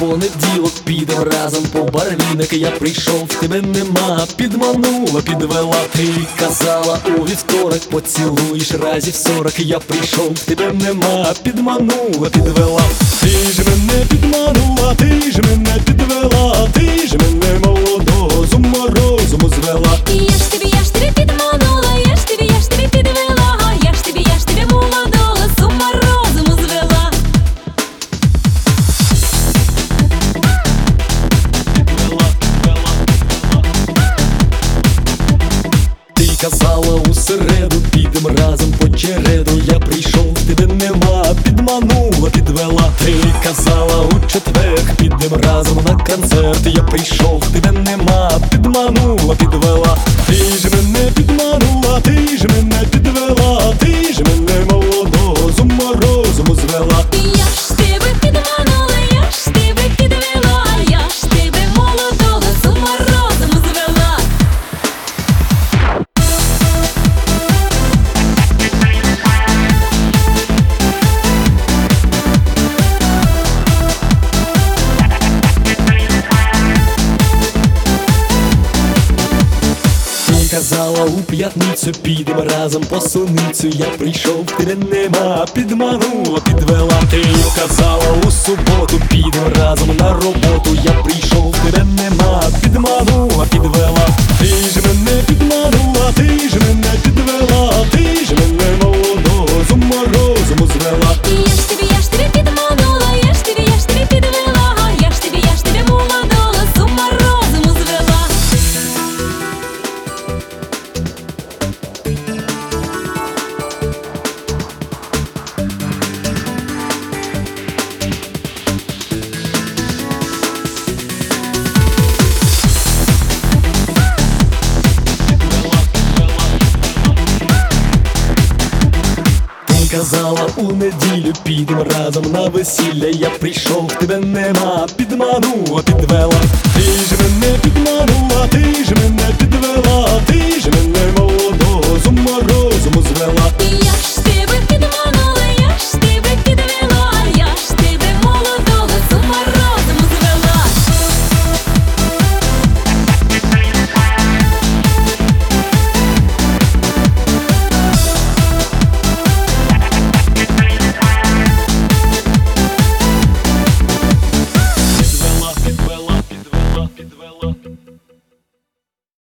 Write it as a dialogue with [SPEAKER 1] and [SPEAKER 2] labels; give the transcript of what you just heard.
[SPEAKER 1] понеділок, підем разом по барвінок. Я прийшов, тебе нема, підманула, підвела. Ти казала у вівторок, поцілуєш разів 40. Я прийшов, тебе нема, підманула, підвела. Ти ж мене підманула, ти ж мене підвела, ти ж мене молодого з ума розуму звела.
[SPEAKER 2] Я ж тебе підманула, я ж тебе підвела, я ж тебе молодого з ума розуму звела.
[SPEAKER 1] Ти казала у середу, підем разом по череду. Я прийшов, тебе нема, підманула, підвела. Ти казала у четвер, підем разом на концерт. Я прийшов, тебе нема, підманула, підвела. Ти ж мене підманула, ти ж мене підвела, ти ж мене молодого з ума розуму звела.
[SPEAKER 2] Я ж тебе підманула, я ж тебе підвела, я ж тебе молодого з ума розуму звела.
[SPEAKER 1] Ти казала у п'ятницю, підем разом по суницю. Я прийшов, тебе нема, підманула, підвела. Ти казала у суботу, підем разом на роботу. Я прийшов, тебе нема, підманула, підвела. Ти ж мене підманула, ти ж мене підвела, ти ж мене молодого з ума розуму звела.
[SPEAKER 2] Я ж тебе підманула, я ж тебе підвела, я ж тебе молодого з ума розуму звела.
[SPEAKER 1] Ти казала у неділю, підем разом на весілля. Я прийшов, тебе нема, підманула, підвела. Ти ж